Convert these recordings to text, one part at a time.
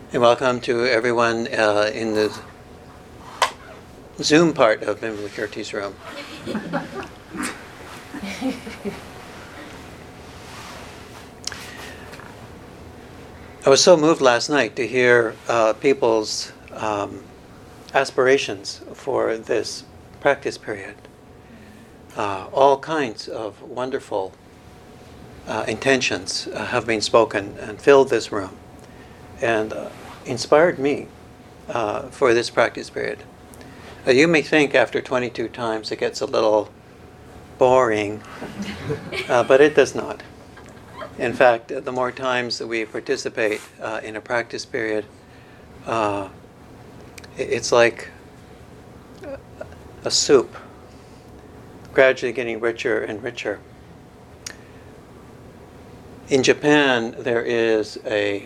And welcome to everyone in the Zoom part of Vimalakirti's room. I was so moved last night to hear people's aspirations for this practice period. All kinds of wonderful intentions have been spoken and filled this room and inspired me for this practice period. You may think after 22 times it gets a little boring, but it does not. In fact, the more times that we participate in a practice period, it's like a soup, gradually getting richer and richer. In Japan, there is a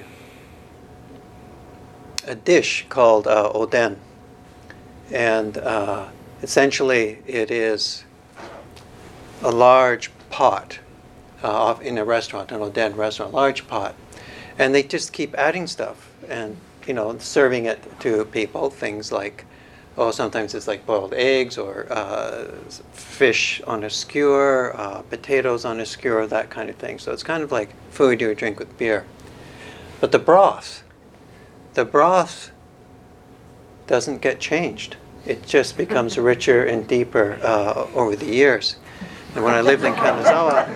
dish called oden, and essentially it is a large pot in a restaurant, an oden restaurant, large pot, and they just keep adding stuff and serving it to people. Things like, sometimes it's like boiled eggs or fish on a skewer, potatoes on a skewer, that kind of thing. So it's kind of like food you would drink with beer. But the broth doesn't get changed. It just becomes richer and deeper over the years. And when I lived in Kanazawa,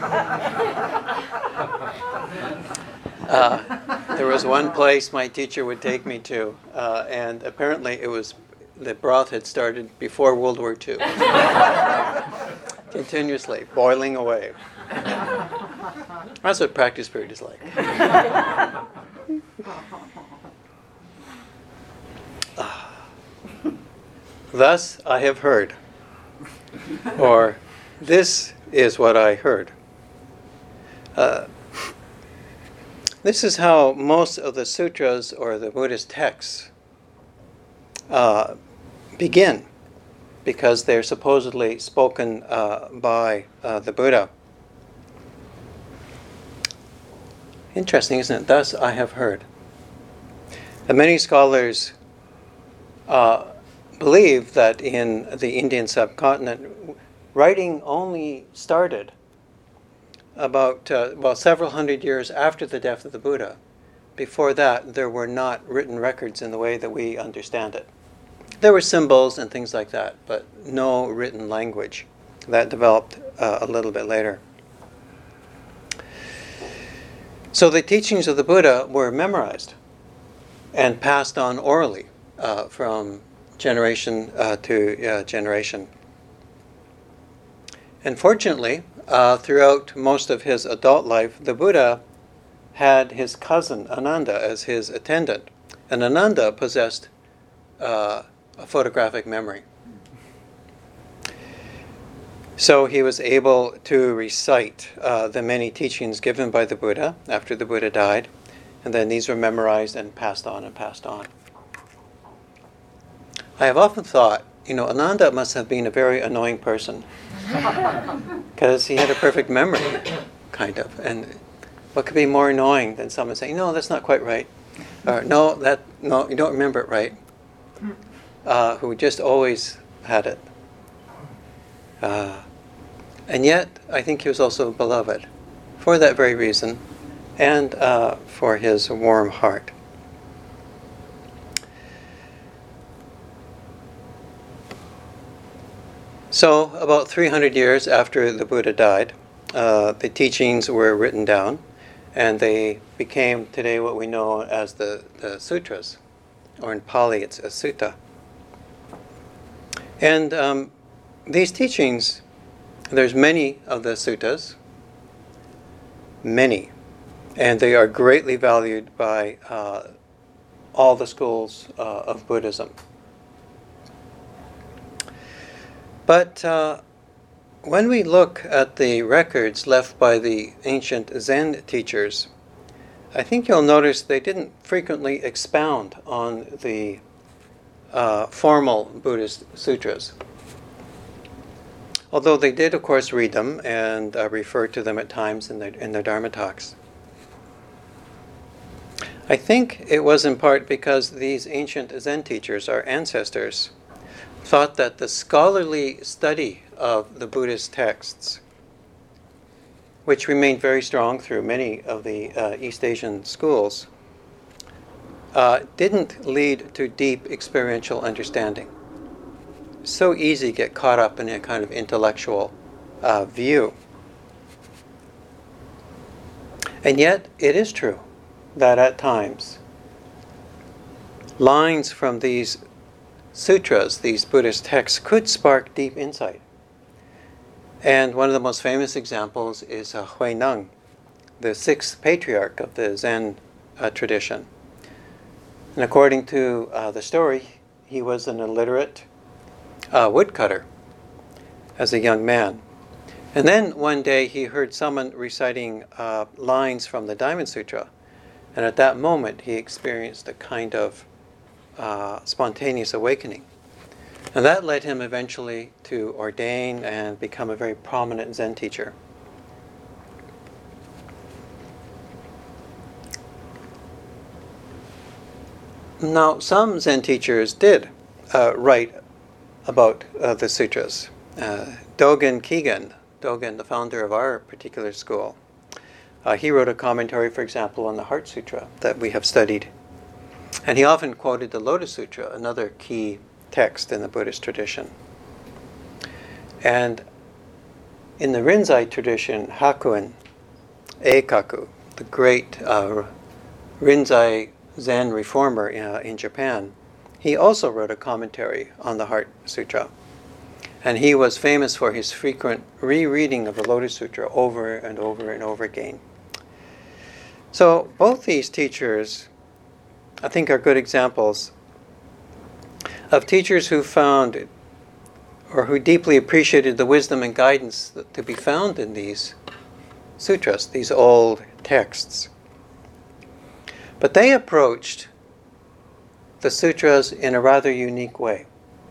there was one place my teacher would take me to, and apparently the broth had started before World War II. Continuously boiling away. That's what practice period is like. Thus I have heard, or this is what I heard. This is how most of the sutras or the Buddhist texts begin, because they're supposedly spoken by the Buddha. Interesting, isn't it? Thus I have heard. And many scholars believe that in the Indian subcontinent, writing only started about several hundred years after the death of the Buddha. Before that, there were not written records in the way that we understand it. There were symbols and things like that, but no written language. That developed a little bit later. So the teachings of the Buddha were memorized and passed on orally from generation to generation. And fortunately, throughout most of his adult life, the Buddha had his cousin Ananda as his attendant. And Ananda possessed a photographic memory. So he was able to recite the many teachings given by the Buddha after the Buddha died. And then these were memorized and passed on and passed on. I have often thought, Ananda must have been a very annoying person. Because he had a perfect memory, kind of. And what could be more annoying than someone saying, no, that's not quite right. Or, no, you don't remember it right. Who just always had it. And yet, I think he was also beloved for that very reason and for his warm heart. So, about 300 years after the Buddha died, the teachings were written down, and they became today what we know as the sutras, or in Pali it's a sutta. And these teachings, there's many of the suttas, many, and they are greatly valued by all the schools of Buddhism. But when we look at the records left by the ancient Zen teachers, I think you'll notice they didn't frequently expound on the formal Buddhist sutras. Although they did, of course, read them and refer to them at times in their Dharma talks. I think it was in part because these ancient Zen teachers, our ancestors, thought that the scholarly study of the Buddhist texts, which remained very strong through many of the East Asian schools, didn't lead to deep experiential understanding. So easy to get caught up in a kind of intellectual view. And yet, it is true that at times, lines from these sutras, these Buddhist texts, could spark deep insight. And one of the most famous examples is Hui Neng, the sixth patriarch of the Zen tradition. And according to the story, he was an illiterate woodcutter as a young man. And then one day he heard someone reciting lines from the Diamond Sutra. And at that moment he experienced a kind of spontaneous awakening. And that led him eventually to ordain and become a very prominent Zen teacher. Now, some Zen teachers did write about the sutras. Dogen Kigen, the founder of our particular school, he wrote a commentary, for example, on the Heart Sutra that we have studied. And he often quoted the Lotus Sutra, another key text in the Buddhist tradition. And in the Rinzai tradition, Hakuin Eikaku, the great Rinzai Zen reformer in Japan, he also wrote a commentary on the Heart Sutra. And he was famous for his frequent rereading of the Lotus Sutra over and over and over again. So both these teachers, I think, are good examples of teachers who found or who deeply appreciated the wisdom and guidance to be found in these sutras, these old texts. But they approached the sutras in a rather unique way.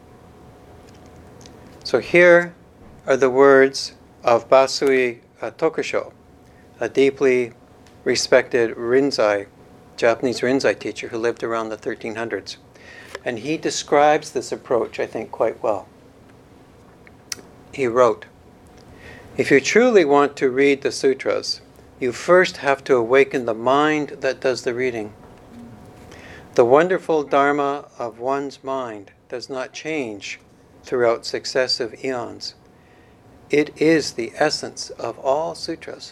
So here are the words of Basui Tokusho, a deeply respected Rinzai, Japanese Rinzai teacher who lived around the 1300s. And he describes this approach, I think, quite well. He wrote, "If you truly want to read the sutras, you first have to awaken the mind that does the reading. The wonderful dharma of one's mind does not change throughout successive eons. It is the essence of all sutras.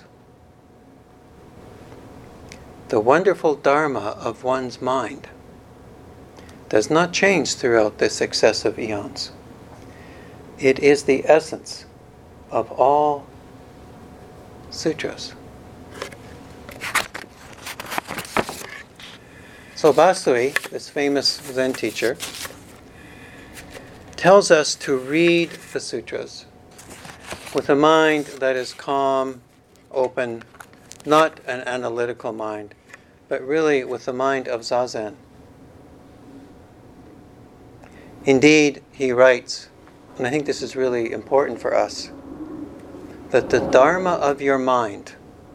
The wonderful dharma of one's mind does not change throughout the successive eons. It is the essence of all sutras." So Basui, this famous Zen teacher, tells us to read the sutras with a mind that is calm, open, not an analytical mind, but really with the mind of Zazen. Indeed, he writes, and I think this is really important for us, that the dharma of your mind,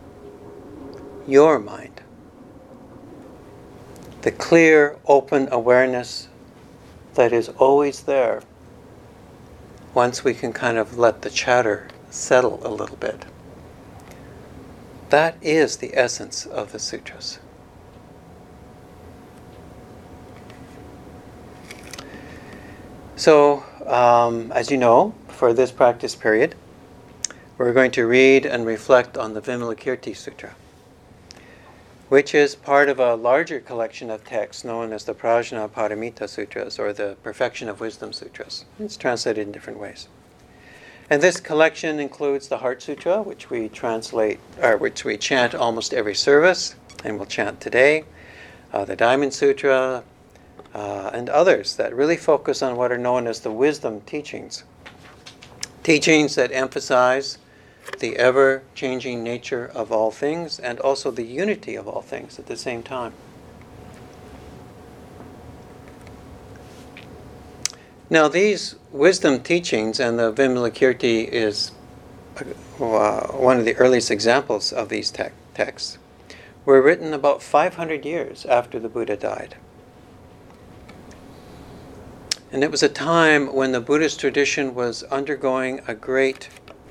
the clear, open awareness that is always there, once we can kind of let the chatter settle a little bit, that is the essence of the sutras. So, as you know, for this practice period, we're going to read and reflect on the Vimalakirti Sutra, which is part of a larger collection of texts known as the Prajna Paramita Sutras, or the Perfection of Wisdom Sutras. It's translated in different ways. And this collection includes the Heart Sutra, which we chant almost every service, and we'll chant today, the Diamond Sutra, and others that really focus on what are known as the wisdom teachings. Teachings that emphasize the ever-changing nature of all things and also the unity of all things at the same time. Now, these wisdom teachings, and the Vimalakirti is one of the earliest examples of these texts, were written about 500 years after the Buddha died. And it was a time when the Buddhist tradition was undergoing a great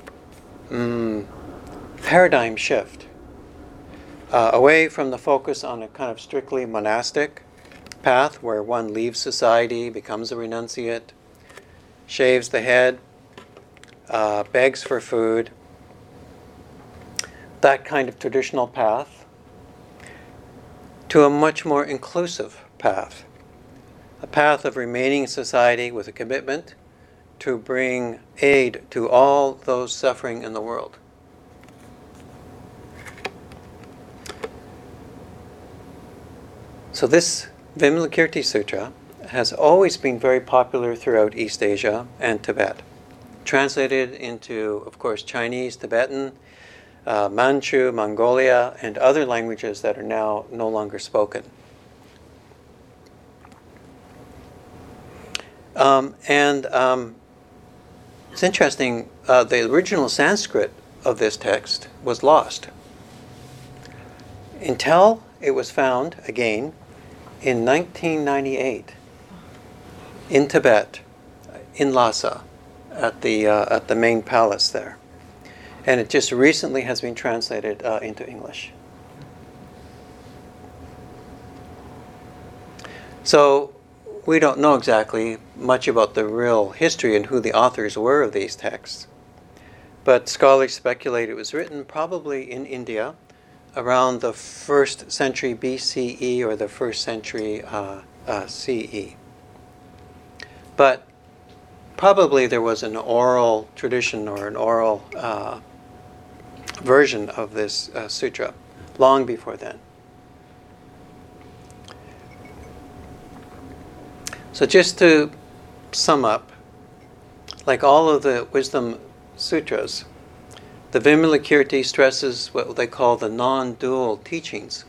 paradigm shift, away from the focus on a kind of strictly monastic path where one leaves society, becomes a renunciate, shaves the head, begs for food, that kind of traditional path, to a much more inclusive path, a path of remaining in society with a commitment to bring aid to all those suffering in the world. So this Vimalakirti Sutra has always been very popular throughout East Asia and Tibet. Translated into, of course, Chinese, Tibetan, Manchu, Mongolia, and other languages that are now no longer spoken. It's interesting, the original Sanskrit of this text was lost until it was found again in 1998 in Tibet, in Lhasa, at the main palace there. And it just recently has been translated into English. So we don't know exactly much about the real history and who the authors were of these texts. But scholars speculate it was written probably in India around the 1st century BCE or the 1st century CE. But probably there was an oral tradition or an oral version of this sutra long before then. So just to sum up, like all of the wisdom sutras, the Vimalakirti stresses what they call the non-dual teachings,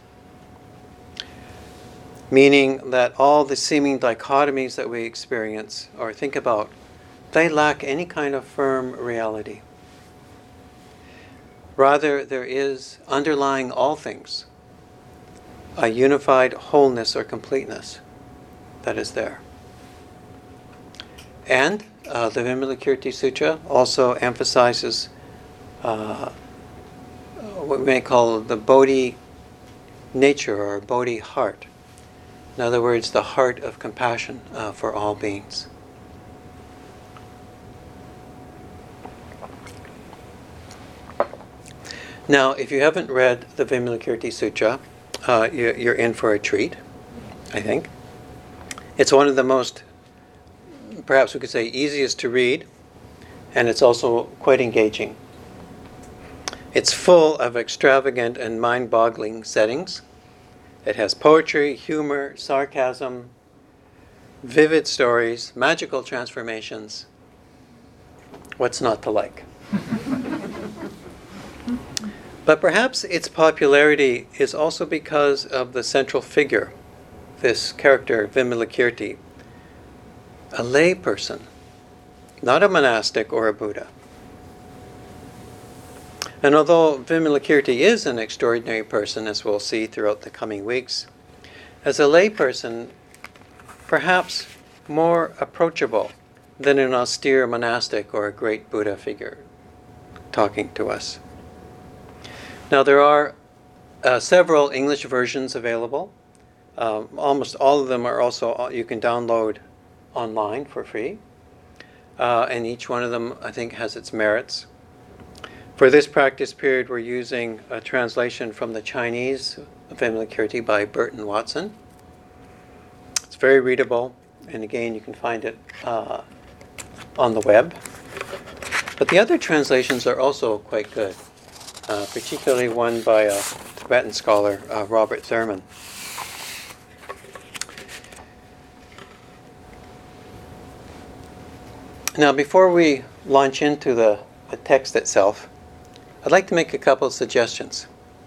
meaning that all the seeming dichotomies that we experience or think about, they lack any kind of firm reality. Rather, there is, underlying all things, a unified wholeness or completeness that is there. And the Vimalakirti Sutra also emphasizes what we may call the Bodhi nature or Bodhi heart. In other words, the heart of compassion for all beings. Now, if you haven't read the Vimalakirti Sutra, you're in for a treat, I think. It's one of the most, perhaps we could say, easiest to read, and it's also quite engaging. It's full of extravagant and mind-boggling settings. It has poetry, humor, sarcasm, vivid stories, magical transformations. What's not to like? But perhaps its popularity is also because of the central figure, this character, Vimalakirti, a lay person, not a monastic or a Buddha. And although Vimalakirti is an extraordinary person, as we'll see throughout the coming weeks, as a lay person, perhaps more approachable than an austere monastic or a great Buddha figure talking to us. Now, there are several English versions available. Almost all of them are also, you can download online for free. And each one of them, I think, has its merits. For this practice period, we're using a translation from the Chinese Vimalakirti by Burton Watson. It's very readable, and again, you can find it on the web. But the other translations are also quite good, particularly one by a Tibetan scholar, Robert Thurman. Now, before we launch into the text itself, I'd like to make a couple of suggestions.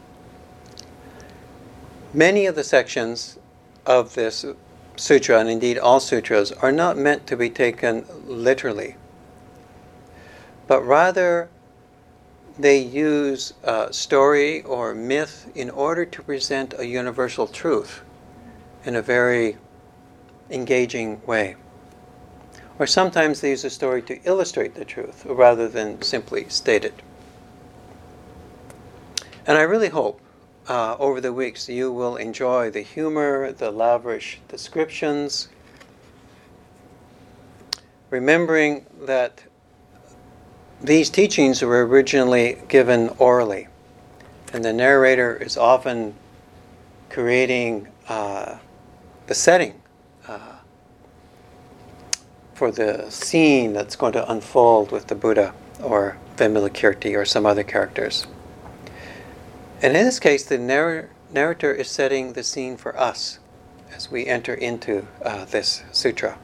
Many of the sections of this sutra, and indeed all sutras, are not meant to be taken literally, but rather they use story or myth in order to present a universal truth in a very engaging way. Or sometimes they use a story to illustrate the truth rather than simply state it. And I really hope over the weeks you will enjoy the humor, the lavish descriptions, remembering that these teachings were originally given orally, and the narrator is often creating the setting for the scene that's going to unfold with the Buddha or Vimalakirti or some other characters. And in this case, the narrator is setting the scene for us as we enter into this sutra.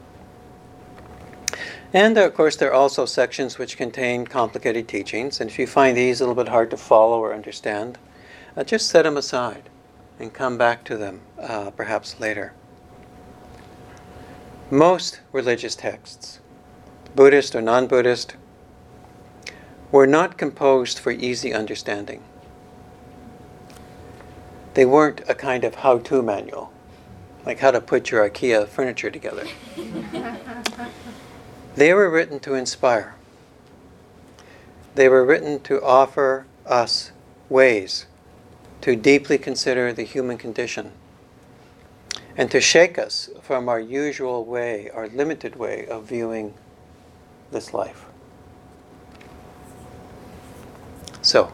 And of course, there are also sections which contain complicated teachings, and if you find these a little bit hard to follow or understand, just set them aside and come back to them perhaps later. Most religious texts, Buddhist or non-Buddhist, were not composed for easy understanding. They weren't a kind of how-to manual, like how to put your IKEA furniture together. They were written to inspire. They were written to offer us ways to deeply consider the human condition and to shake us from our usual way, our limited way of viewing this life. So,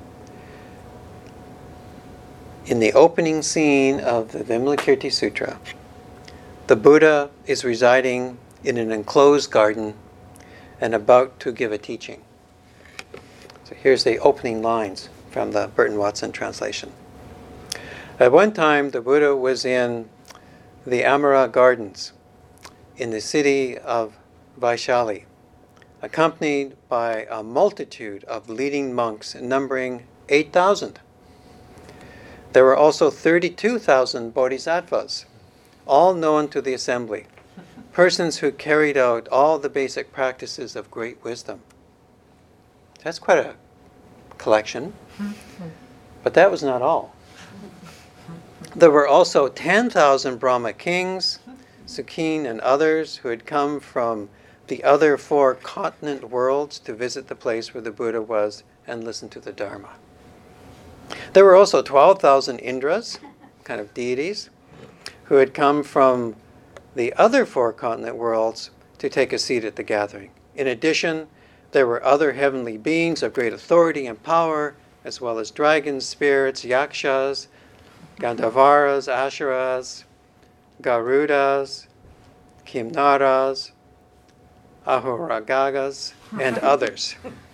in the opening scene of the Vimalakirti Sutra, the Buddha is residing in an enclosed garden and about to give a teaching. So here's the opening lines from the Burton Watson translation. At one time, the Buddha was in the Amara Gardens in the city of Vaishali, accompanied by a multitude of leading monks numbering 8,000. There were also 32,000 bodhisattvas, all known to the assembly, persons who carried out all the basic practices of great wisdom. That's quite a collection, but that was not all. There were also 10,000 Brahma kings, Sukhin and others who had come from the other 4 continent worlds to visit the place where the Buddha was and listen to the Dharma. There were also 12,000 Indras, kind of deities, who had come from the other 4 continent worlds to take a seat at the gathering. In addition, there were other heavenly beings of great authority and power, as well as dragons, spirits, yakshas, Gandhavaras, Ashuras, Garudas, Kimnaras, Ahuragagas, and others.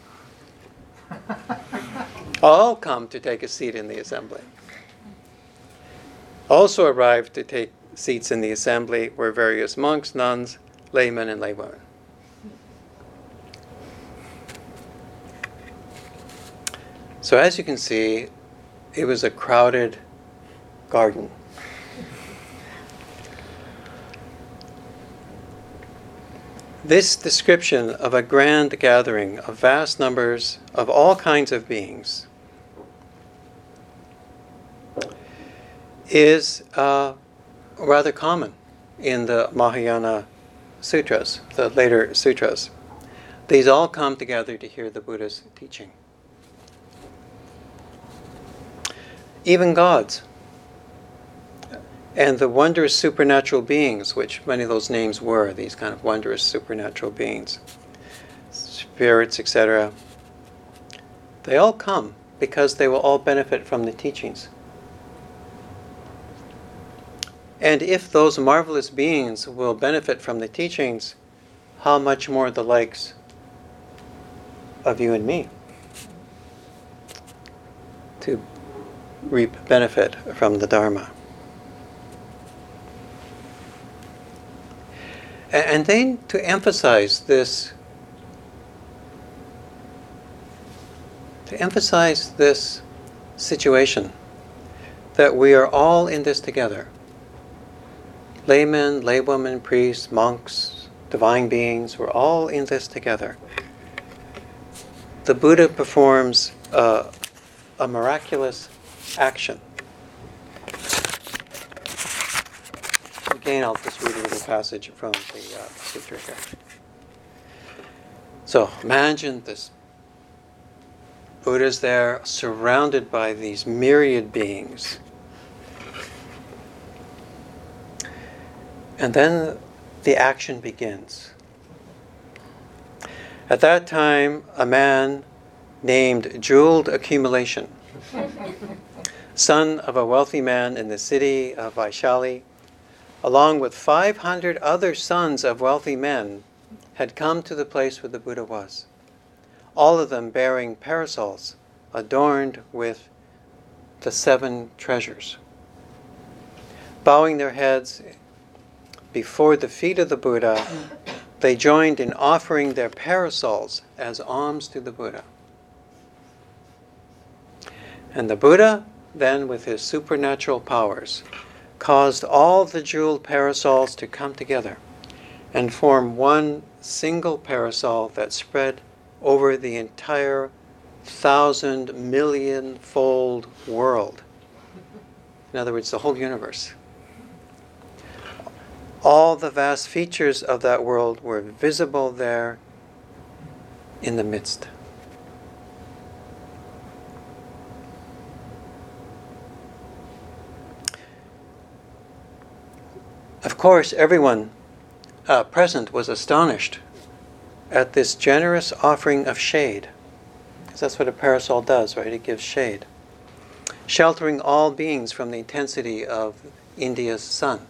All come to take a seat in the assembly. Also arrived to take seats in the assembly were various monks, nuns, laymen, and laywomen. So as you can see, it was a crowded garden. This description of a grand gathering of vast numbers of all kinds of beings is rather common in the Mahayana sutras, the later sutras. These all come together to hear the Buddha's teaching. Even gods and the wondrous supernatural beings, which many of those names were, these kind of wondrous supernatural beings, spirits, etc., they all come because they will all benefit from the teachings. And if those marvelous beings will benefit from the teachings, how much more the likes of you and me to reap benefit from the Dharma. And then to emphasize this situation, that we are all in this together. Laymen, laywomen, priests, monks, divine beings, we're all in this together. the Buddha performs a miraculous action. Again, I'll just read a little passage from the sutra here. So imagine this Buddha's there, surrounded by these myriad beings. And then the action begins. At that time, a man named Jeweled Accumulation, son of a wealthy man in the city of Vaishali, along with 500 other sons of wealthy men, had come to the place where the Buddha was, all of them bearing parasols adorned with the 7 treasures. Bowing their heads before the feet of the Buddha, they joined in offering their parasols as alms to the Buddha. And the Buddha, then with his supernatural powers, caused all the jeweled parasols to come together and form one single parasol that spread over the entire 1,000,000,000-fold world. In other words, the whole universe. All the vast features of that world were visible there in the midst. Of course, everyone present was astonished at this generous offering of shade. Because that's what a parasol does, right? It gives shade. Sheltering all beings from the intensity of India's sun.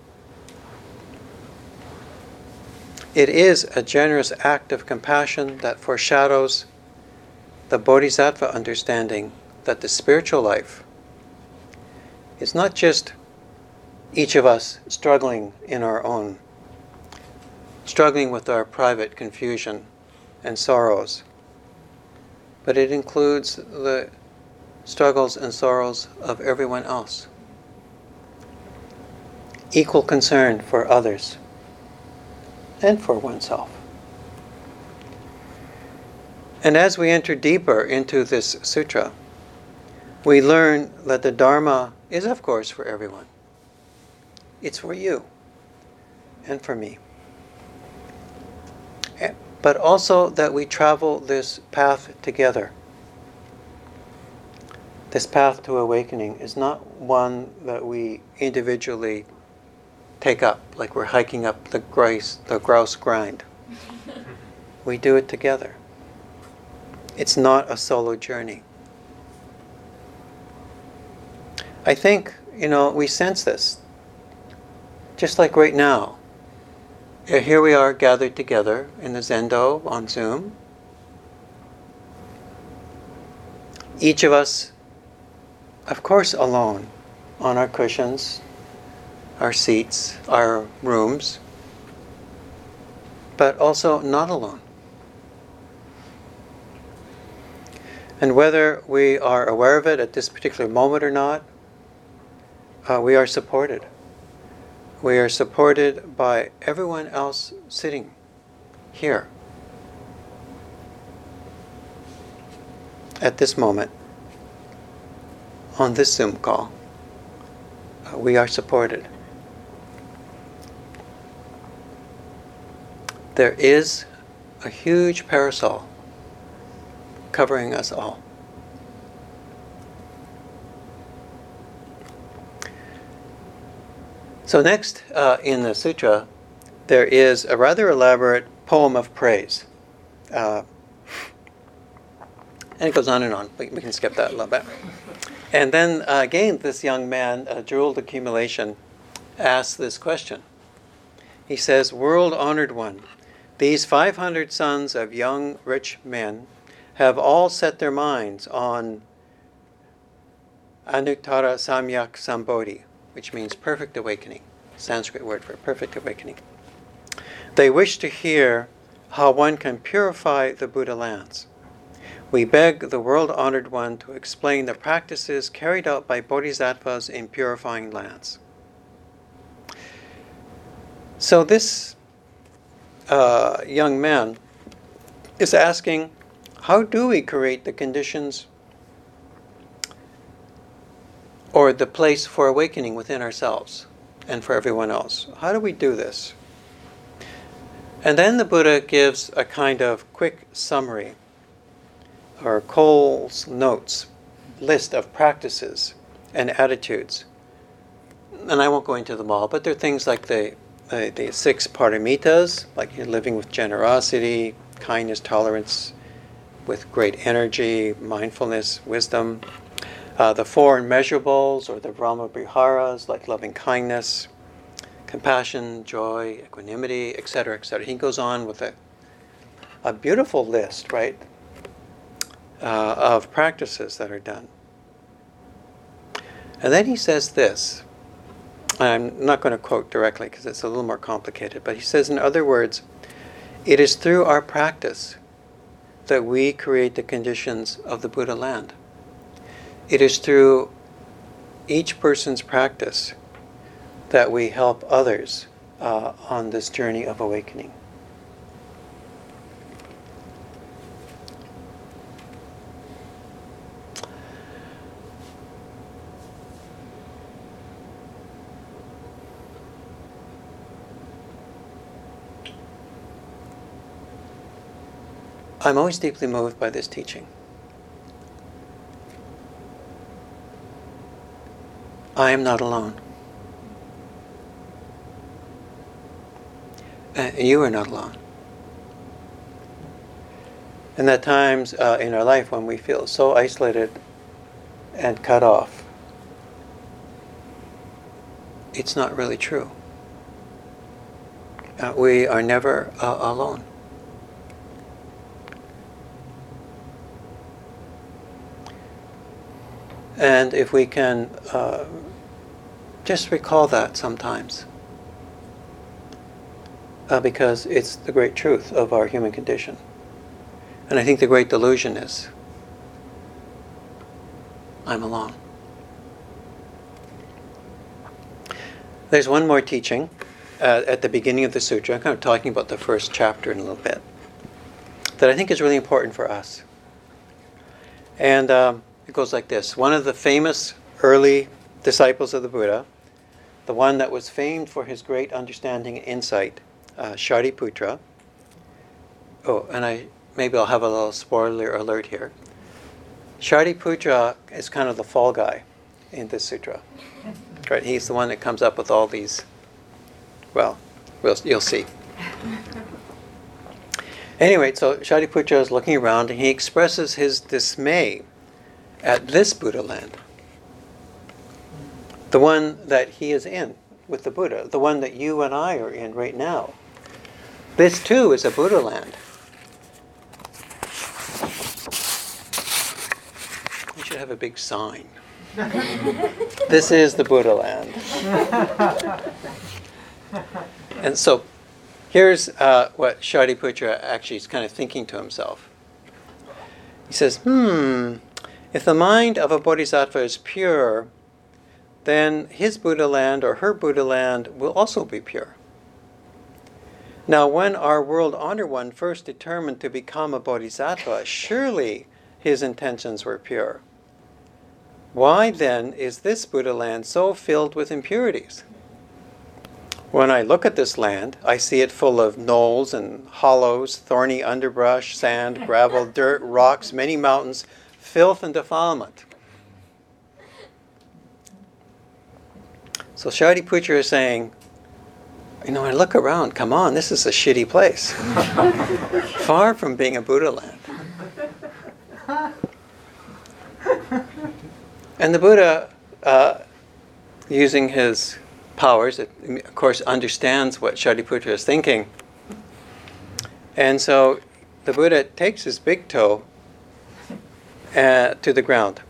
It is a generous act of compassion that foreshadows the Bodhisattva understanding that the spiritual life is not just each of us struggling in our own, struggling with our private confusion and sorrows, but it includes the struggles and sorrows of everyone else. Equal concern for others and for oneself. And as we enter deeper into this sutra, we learn that the Dharma is, of course, for everyone. It's for you and for me. But also that we travel this path together. This path to awakening is not one that we individually take up, like we're hiking up the grouse grind. We do it together. It's not a solo journey. I think, we sense this. Just like right now. Here we are gathered together in the Zendo on Zoom. Each of us, of course, alone on our cushions, our seats, our rooms, but also not alone. And whether we are aware of it at this particular moment or not, we are supported. We are supported by everyone else sitting here at this moment on this Zoom call. We are supported. There is a huge parasol covering us all. So next in the sutra, there is a rather elaborate poem of praise. And it goes on and on. We can skip that a little bit. And then again, this young man, Jeweled Accumulation, asks this question. He says, "World-honored one, these 500 sons of young, rich men have all set their minds on Anuttara Samyak Sambodhi, which means perfect awakening, Sanskrit word for perfect awakening. They wish to hear how one can purify the Buddha lands. We beg the world-honored one to explain the practices carried out by bodhisattvas in purifying lands." So this young man is asking how do we create the conditions or the place for awakening within ourselves and for everyone else? How do we do this? And then the Buddha gives a kind of quick summary, or Cole's notes, list of practices and attitudes. And I won't go into them all, but there are things like the 6 paramitas, like living with generosity, kindness, tolerance, with great energy, mindfulness, wisdom. The 4 immeasurables, or the Brahma Viharas, like loving kindness, compassion, joy, equanimity, etc., etc. He goes on with a beautiful list, right, of practices that are done. And then he says this. I'm not going to quote directly because it's a little more complicated, but he says, in other words, it is through our practice that we create the conditions of the Buddha land. It is through each person's practice that we help others on this journey of awakening. I'm always deeply moved by this teaching. I am not alone. You are not alone. And there are times in our life when we feel so isolated and cut off. It's not really true. We are never alone. And if we can just recall that sometimes, because it's the great truth of our human condition. And I think the great delusion is, I'm alone. There's one more teaching at the beginning of the sutra. I'm kind of talking about the first chapter in a little bit, that I think is really important for us. And it goes like this. One of the famous early disciples of the Buddha, the one that was famed for his great understanding and insight, Shariputra. Oh, and maybe I'll have a little spoiler alert here. Shariputra is kind of the fall guy in this sutra. Right? He's the one that comes up with all these, well, you'll see. Anyway, so Shariputra is looking around and he expresses his dismay at this Buddha land. The one that he is in with the Buddha, the one that you and I are in right now. This too is a Buddha land. We should have a big sign. This is the Buddha land. And so here's what Shariputra actually is kind of thinking to himself. He says, if the mind of a bodhisattva is pure, then his Buddha land or her Buddha land will also be pure. Now, when our world honor one first determined to become a bodhisattva, surely his intentions were pure. Why then is this Buddha land so filled with impurities? When I look at this land, I see it full of knolls and hollows, thorny underbrush, sand, gravel, dirt, rocks, many mountains, filth and defilement. So Shariputra is saying, when I look around, come on, this is a shitty place. Far from being a Buddha land. And the Buddha, using his powers, of course, understands what Shariputra is thinking. And so the Buddha takes his big toe to the ground.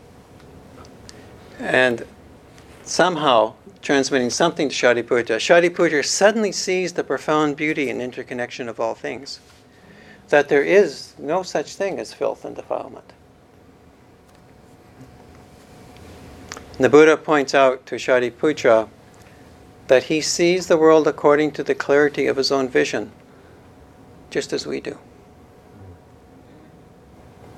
And somehow, transmitting something to Shariputra, Shariputra suddenly sees the profound beauty and interconnection of all things. That there is no such thing as filth and defilement. And the Buddha points out to Shariputra that he sees the world according to the clarity of his own vision, just as we do.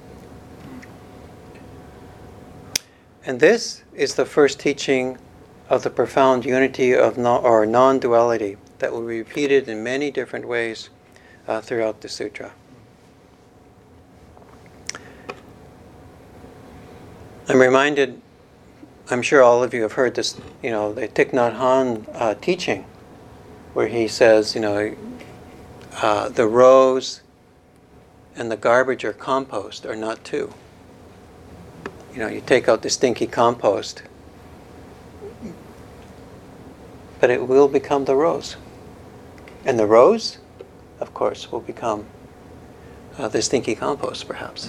And this is the first teaching of the profound unity of non-duality that will be repeated in many different ways throughout the sutra. I'm reminded, I'm sure all of you have heard this, the Thich Nhat Hanh teaching, where he says, the rose and the garbage or compost are not two. You take out the stinky compost, but it will become the rose. And the rose, of course, will become the stinky compost, perhaps.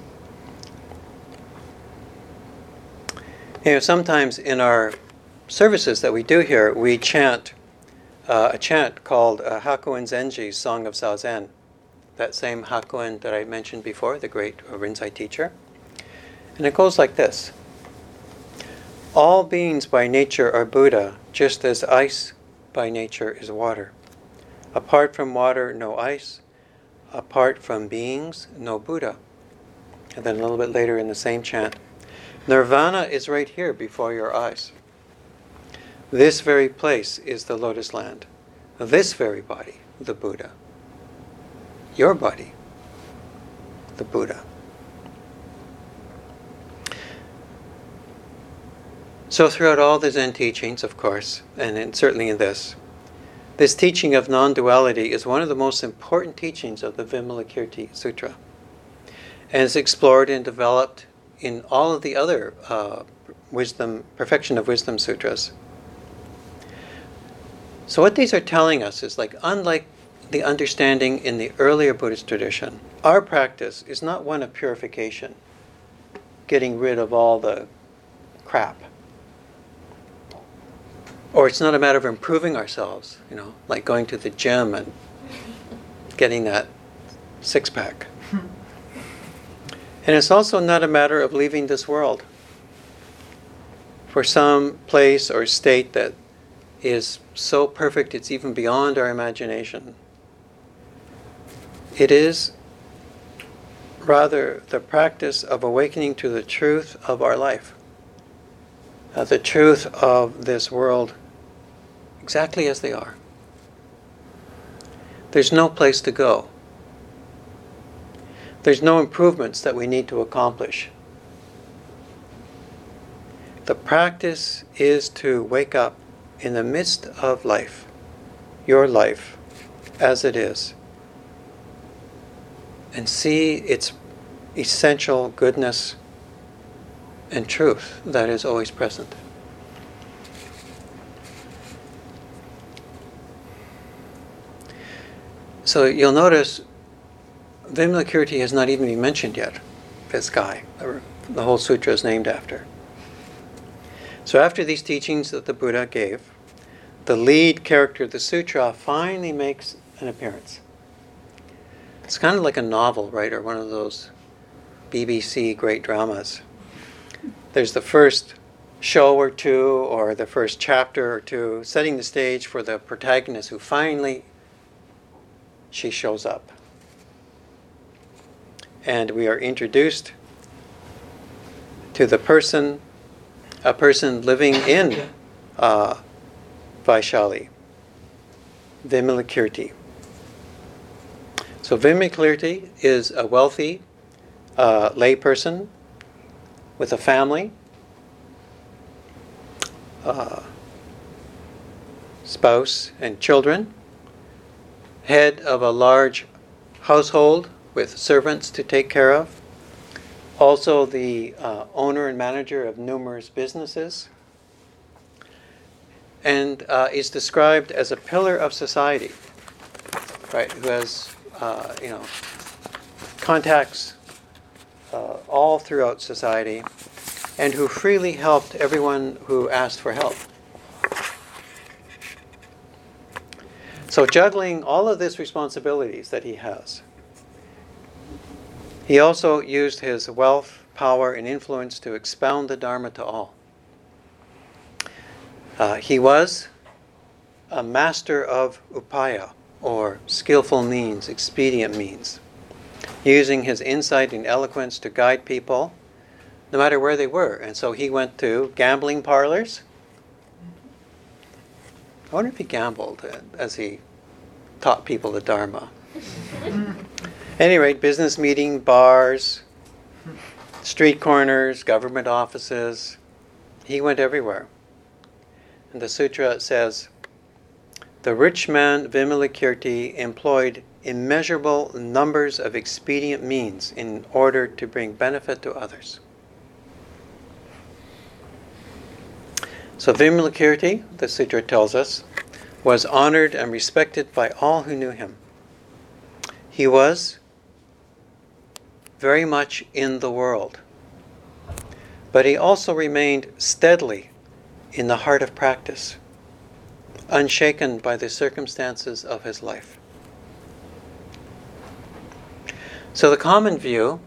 Sometimes in our services that we do here, we chant a chant called Hakuin Zenji's Song of Zazen. That same Hakuin that I mentioned before, the great Rinzai teacher. And it goes like this. All beings by nature are Buddha, just as ice by nature is water. Apart from water, no ice. Apart from beings, no Buddha. And then a little bit later in the same chant, Nirvana is right here before your eyes. This very place is the lotus land. This very body, the Buddha. Your body, the Buddha. So throughout all the Zen teachings, of course, and certainly in this teaching of non-duality is one of the most important teachings of the Vimalakirti Sutra. And it's explored and developed in all of the other Perfection of Wisdom Sutras. So what these are telling us is, unlike the understanding in the earlier Buddhist tradition, our practice is not one of purification, getting rid of all the crap. Or it's not a matter of improving ourselves, like going to the gym and getting that six-pack. And it's also not a matter of leaving this world for some place or state that is so perfect it's even beyond our imagination. It is rather the practice of awakening to the truth of our life, the truth of this world exactly as they are. There's no place to go. There's no improvements that we need to accomplish. The practice is to wake up in the midst of life, your life, as it is, and see its essential goodness and truth that is always present. So you'll notice Vimalakirti has not even been mentioned yet, this guy the whole sutra is named after. So after these teachings that the Buddha gave, the lead character of the sutra finally makes an appearance. It's kind of like a novel, right, or one of those BBC great dramas. There's the first show or two, or the first chapter or two, setting the stage for the protagonist who finally, she shows up. And we are introduced to a person living in Vaishali, Vimalakirti. So Vimalakirti is a wealthy lay person with a family, spouse and children, head of a large household with servants to take care of, also the owner and manager of numerous businesses, and is described as a pillar of society, right? Who has, contacts all throughout society, and who freely helped everyone who asked for help. So juggling all of these responsibilities that he has, he also used his wealth, power, and influence to expound the Dharma to all. He was a master of upaya, or skillful means, expedient means, using his insight and eloquence to guide people no matter where they were. And so he went to gambling parlors. I wonder if he gambled as he taught people the Dharma. At any rate, business meeting, bars, street corners, government offices. He went everywhere. And the sutra says, the rich man Vimalakirti employed immeasurable numbers of expedient means in order to bring benefit to others. So Vimalakirti, the sutra tells us, was honored and respected by all who knew him. He was very much in the world, but he also remained steadily in the heart of practice, unshaken by the circumstances of his life. So the common view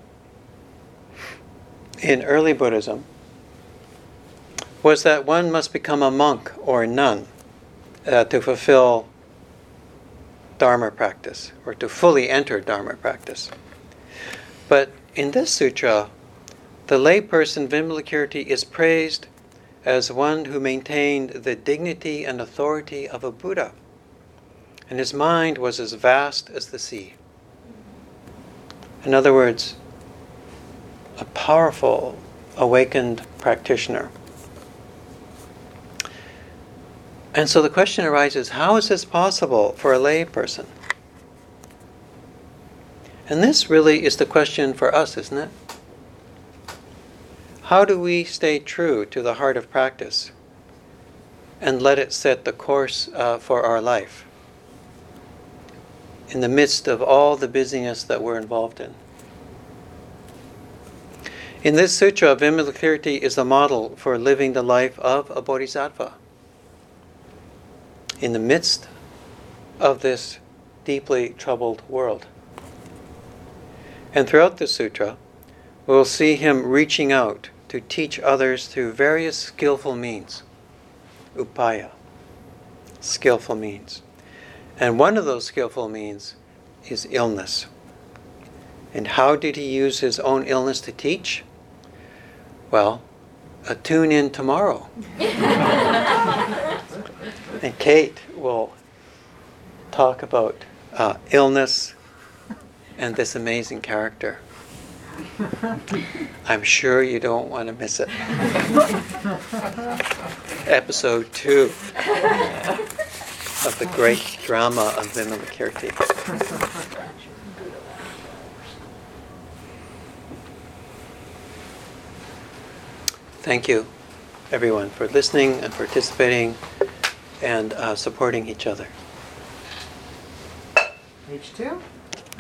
in early Buddhism was that one must become a monk or a nun to fulfill Dharma practice, or to fully enter Dharma practice. But in this sutra, the layperson Vimalakirti is praised as one who maintained the dignity and authority of a Buddha, and his mind was as vast as the sea. In other words, a powerful, awakened practitioner. And so the question arises, how is this possible for a lay person? And this really is the question for us, isn't it? How do we stay true to the heart of practice and let it set the course for our life in the midst of all the busyness that we're involved in? In this sutra, Vimalakirti is the model for living the life of a bodhisattva in the midst of this deeply troubled world. And throughout the sutra, we'll see him reaching out to teach others through various skillful means. Upaya, skillful means. And one of those skillful means is illness. And how did he use his own illness to teach? Well, tune in tomorrow. And Kate will talk about illness and this amazing character. I'm sure you don't want to miss it. Episode 2 of the great drama of Vimalakirti. Thank you, everyone, for listening and participating and supporting each other. Page 2.